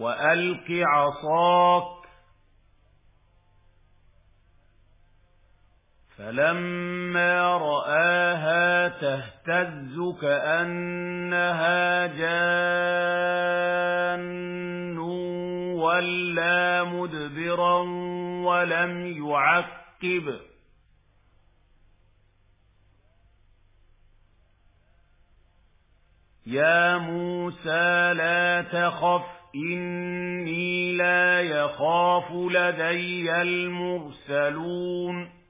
وألق عصاك. فلما رآها تهتز كأنها جان ولا مدبرا ولم يعقب. يا موسى لا تخف إني لا يخاف لدي المرسلون.